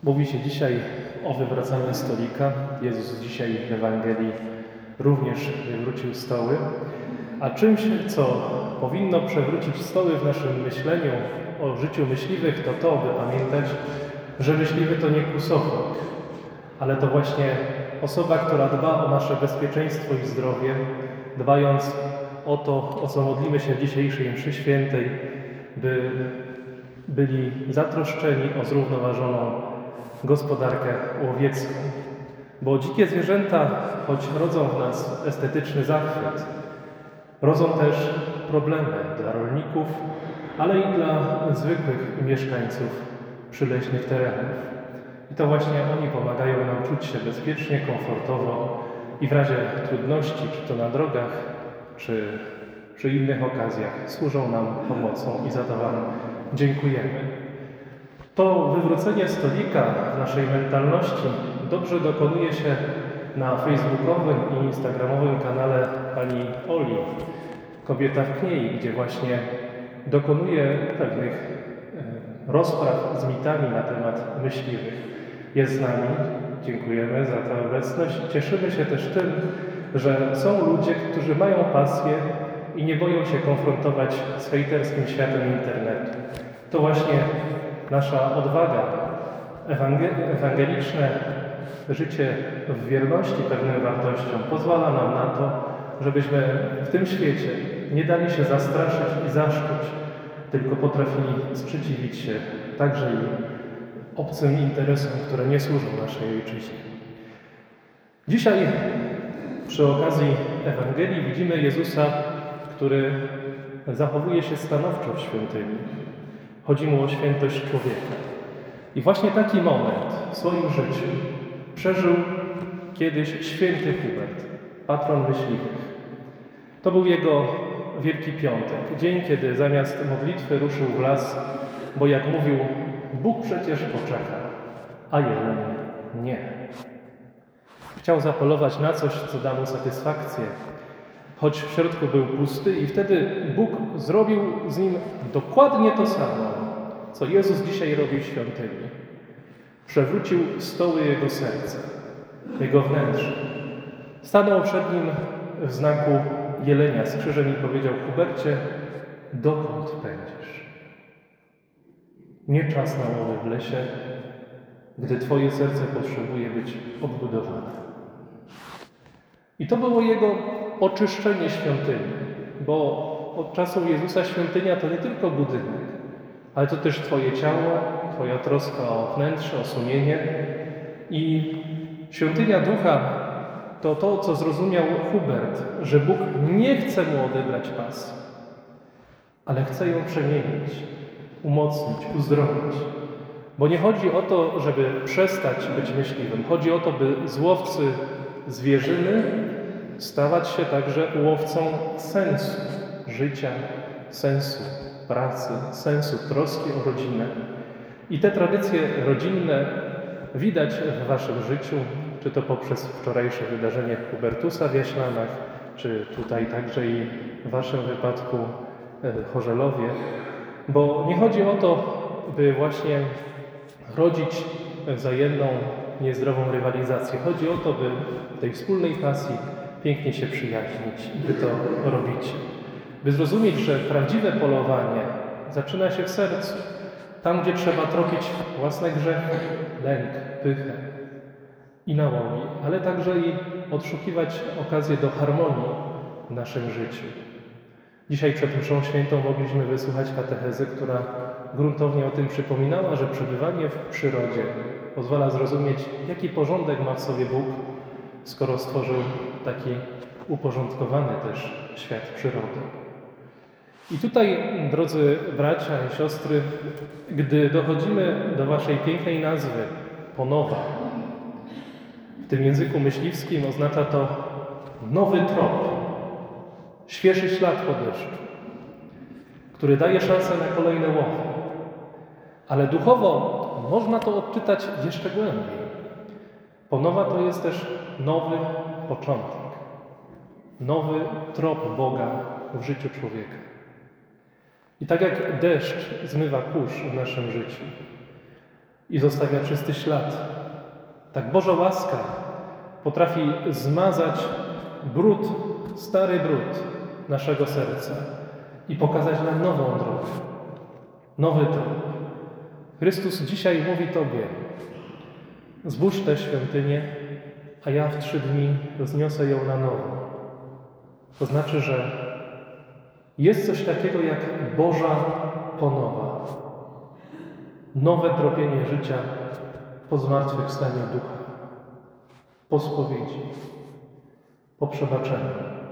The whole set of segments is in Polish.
Mówi się dzisiaj o wywracaniu stolika. Jezus dzisiaj w Ewangelii również wywrócił stoły. A czymś, co powinno przewrócić stoły w naszym myśleniu o życiu myśliwych, to to, by pamiętać, że myśliwy to nie kłusownik, ale to właśnie osoba, która dba o nasze bezpieczeństwo i zdrowie, dbając o to, o co modlimy się w dzisiejszej mszy świętej, by byli zatroszczeni o zrównoważoną gospodarkę łowiecką. Bo dzikie zwierzęta, choć rodzą w nas estetyczny zachwyt, rodzą też problemy dla rolników, ale i dla zwykłych mieszkańców przyleśnych terenów. I to właśnie oni pomagają nam czuć się bezpiecznie, komfortowo i w razie trudności, czy to na drogach, czy przy innych okazjach, służą nam pomocą i za to Wam dziękujemy. To wywrócenie stolika w naszej mentalności dobrze dokonuje się na facebookowym i instagramowym kanale pani Oli, Kobieta w Kniei, gdzie właśnie dokonuje pewnych rozpraw z mitami na temat myśliwych. Jest z nami, dziękujemy za tę obecność. Cieszymy się też tym, że są ludzie, którzy mają pasję i nie boją się konfrontować z hejterskim światem internetu. To właśnie nasza odwaga, ewangeliczne życie w wierności pewnym wartościom pozwala nam na to, żebyśmy w tym świecie nie dali się zastraszyć i zaszczuć, tylko potrafili sprzeciwić się także i obcym interesom, które nie służą naszej ojczyźnie. Dzisiaj przy okazji Ewangelii widzimy Jezusa, który zachowuje się stanowczo w świątyni. Chodzi mu o świętość człowieka. I właśnie taki moment w swoim życiu przeżył kiedyś święty Hubert, patron myśliwych. To był jego Wielki Piątek, dzień, kiedy zamiast modlitwy ruszył w las, bo jak mówił, Bóg przecież poczeka, a jeleń nie. Chciał zapolować na coś, co da mu satysfakcję, choć w środku był pusty i wtedy Bóg zrobił z nim dokładnie to samo, co Jezus dzisiaj robi w świątyni. Przewrócił stoły jego serca, jego wnętrze. Stanął przed nim w znaku jelenia z krzyżem i powiedział: Hubercie, dokąd pędzisz? Nie czas na łowy w lesie, gdy twoje serce potrzebuje być odbudowane. I to było jego oczyszczenie świątyni, bo od czasu Jezusa świątynia to nie tylko budynek, ale to też twoje ciało, twoja troska o wnętrze, o sumienie. I świątynia ducha to to, co zrozumiał Hubert, że Bóg nie chce mu odebrać pasji, ale chce ją przemienić, umocnić, uzdrowić. Bo nie chodzi o to, żeby przestać być myśliwym. Chodzi o to, by z łowcy zwierzyny stawać się także łowcą sensu życia, sensu pracy, sensu troski o rodzinę. I te tradycje rodzinne widać w waszym życiu, czy to poprzez wczorajsze wydarzenie Hubertusa w Jaślanach, czy tutaj także i w waszym wypadku Chorzelowie. Bo nie chodzi o to, by właśnie rodzić wzajemną, niezdrową rywalizację. Chodzi o to, by w tej wspólnej pasji pięknie się przyjaźnić. Wy to robicie. By zrozumieć, że prawdziwe polowanie zaczyna się w sercu. Tam, gdzie trzeba tropić własne grzechy, lęk, pychę i nałogi, ale także i odszukiwać okazję do harmonii w naszym życiu. Dzisiaj przed mszą świętą mogliśmy wysłuchać katechezy, która gruntownie o tym przypominała, że przebywanie w przyrodzie pozwala zrozumieć, jaki porządek ma w sobie Bóg, skoro stworzył taki uporządkowany też świat przyrody. I tutaj, drodzy bracia i siostry, gdy dochodzimy do waszej pięknej nazwy, Ponowa, w tym języku myśliwskim oznacza to nowy trop, świeży ślad po deszczu, który daje szansę na kolejne łowy. Ale duchowo można to odczytać jeszcze głębiej. Ponowa to jest też nowy początek, nowy trop Boga w życiu człowieka. I tak jak deszcz zmywa kurz w naszym życiu, i zostawia czysty ślad. Tak Boża łaska potrafi zmazać brud, stary brud naszego serca i pokazać nam nową drogę, nowy trop. Chrystus dzisiaj mówi Tobie: zbudź tę świątynię, a ja w 3 dni wzniosę ją na nowo. To znaczy, że jest coś takiego jak Boża ponowa. Nowe tropienie życia po zmartwychwstaniu ducha, po spowiedzi, po przebaczeniu.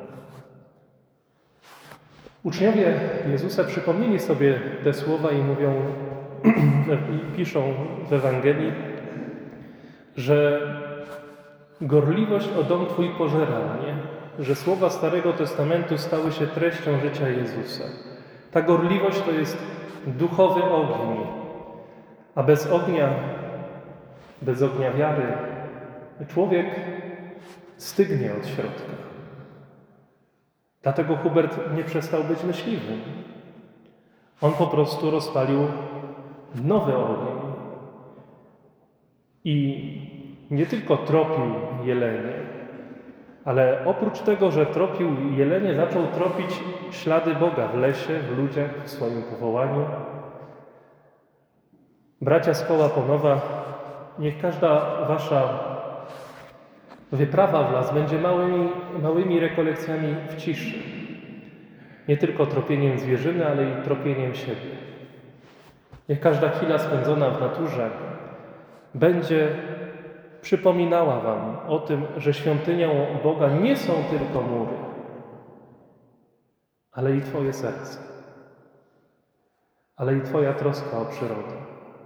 Uczniowie Jezusa przypomnieli sobie te słowa i mówią, i piszą w Ewangelii, że gorliwość o dom Twój pożera mnie, że słowa Starego Testamentu stały się treścią życia Jezusa. Ta gorliwość to jest duchowy ogień, a bez ognia wiary człowiek stygnie od środka. Dlatego Hubert nie przestał być myśliwym. On po prostu rozpalił nowy ogień i nie tylko tropił jelenie, ale oprócz tego, że tropił jelenie, zaczął tropić ślady Boga w lesie, w ludziach, w swoim powołaniu. Bracia z koła Ponowa, niech każda wasza wyprawa w las będzie małymi rekolekcjami w ciszy. Nie tylko tropieniem zwierzyny, ale i tropieniem siebie. Niech każda chwila spędzona w naturze będzie przypominała wam o tym, że świątynią Boga nie są tylko mury, ale i Twoje serce, ale i Twoja troska o przyrodę.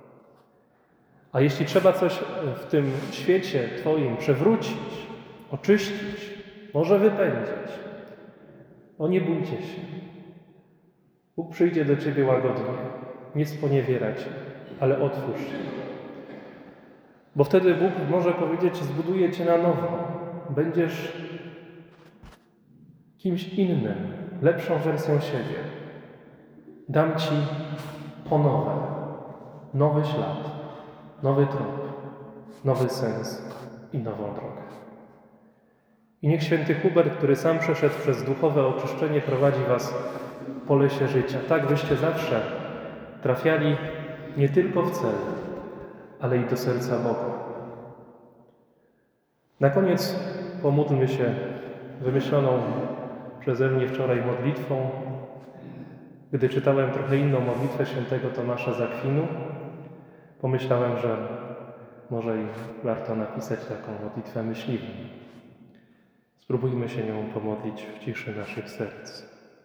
A jeśli trzeba coś w tym świecie Twoim przewrócić, oczyścić, może wypędzić, nie bójcie się. Bóg przyjdzie do Ciebie łagodnie, nie sponiewiera Cię, ale otwórz się. Bo wtedy Bóg może powiedzieć: zbuduję Cię na nowo. Będziesz kimś innym, lepszą wersją siebie. Dam Ci ponowę, nowy ślad, nowy trop, nowy sens i nową drogę. I niech święty Hubert, który sam przeszedł przez duchowe oczyszczenie, prowadzi was po lesie życia. Tak byście zawsze trafiali nie tylko w cel, ale i do serca Boga. Na koniec pomódlmy się wymyśloną przeze mnie wczoraj modlitwą. Gdy czytałem trochę inną modlitwę świętego Tomasza z Akwinu, pomyślałem, że może i warto napisać taką modlitwę myśliwą. Spróbujmy się nią pomodlić w ciszy naszych serc.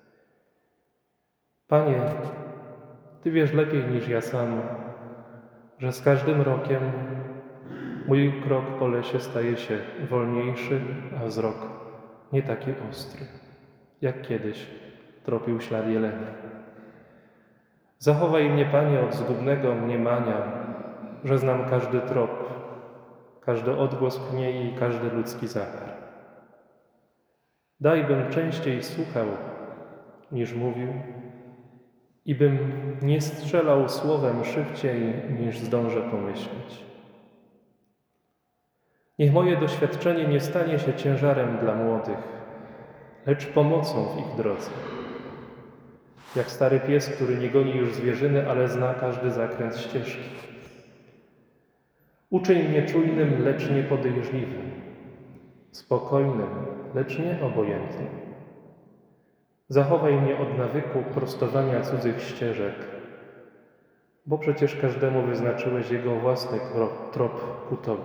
Panie, Ty wiesz lepiej niż ja sam, że z każdym rokiem mój krok po lesie staje się wolniejszy, a wzrok nie taki ostry, jak kiedyś tropił ślad jelenia. Zachowaj mnie, Panie, od zgubnego mniemania, że znam każdy trop, każdy odgłos pnie i każdy ludzki zachar. Daj, bym częściej słuchał niż mówił i bym nie strzelał słowem szybciej niż zdążę pomyśleć. Niech moje doświadczenie nie stanie się ciężarem dla młodych, lecz pomocą w ich drodze. Jak stary pies, który nie goni już zwierzyny, ale zna każdy zakręt ścieżki. Uczyń mnie czujnym, lecz nie podejrzliwym, spokojnym, lecz nie obojętnym. Zachowaj mnie od nawyku prostowania cudzych ścieżek, bo przecież każdemu wyznaczyłeś jego własny trop ku Tobie.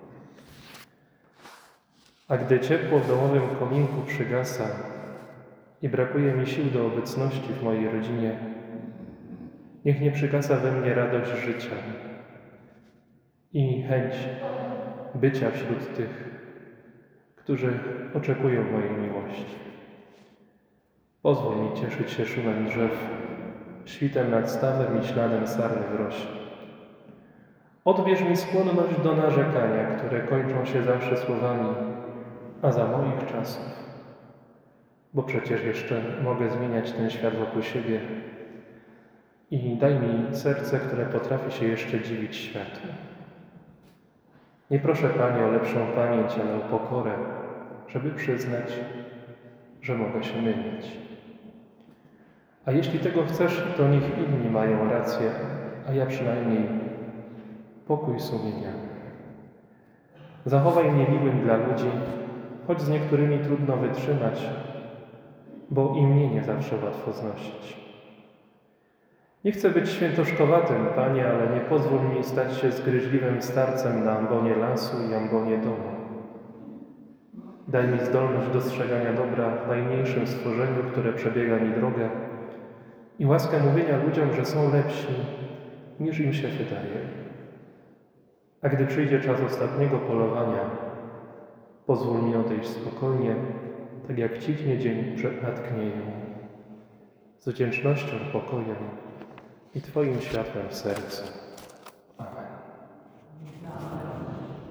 A gdy ciepło w domowym kominku przygasa i brakuje mi sił do obecności w mojej rodzinie, niech nie przygasa we mnie radość życia i chęć bycia wśród tych, którzy oczekują mojej miłości. Pozwól mi cieszyć się szumem drzew, świtem nad stawem i śladem sarny w rosie. Odbierz mi skłonność do narzekania, które kończą się zawsze słowami: a za moich czasów. Bo przecież jeszcze mogę zmieniać ten świat wokół siebie, i daj mi serce, które potrafi się jeszcze dziwić światu. Nie proszę, Panie, o lepszą pamięć, ale o pokorę, żeby przyznać, że mogę się mylić. A jeśli tego chcesz, to niech inni mają rację, a ja przynajmniej pokój sumienia. Zachowaj mnie miłym dla ludzi, choć z niektórymi trudno wytrzymać, bo i mnie nie zawsze łatwo znosić. Nie chcę być świętoszkowatym, Panie, ale nie pozwól mi stać się zgryźliwym starcem na ambonie lasu i ambonie domu. Daj mi zdolność dostrzegania dobra w najmniejszym stworzeniu, które przebiega mi drogę i łaskę mówienia ludziom, że są lepsi, niż im się wydaje. A gdy przyjdzie czas ostatniego polowania, pozwól mi odejść spokojnie, tak jak cichnie dzień przed natchnieją, z wdzięcznością, pokojem i Twoim światłem w sercu.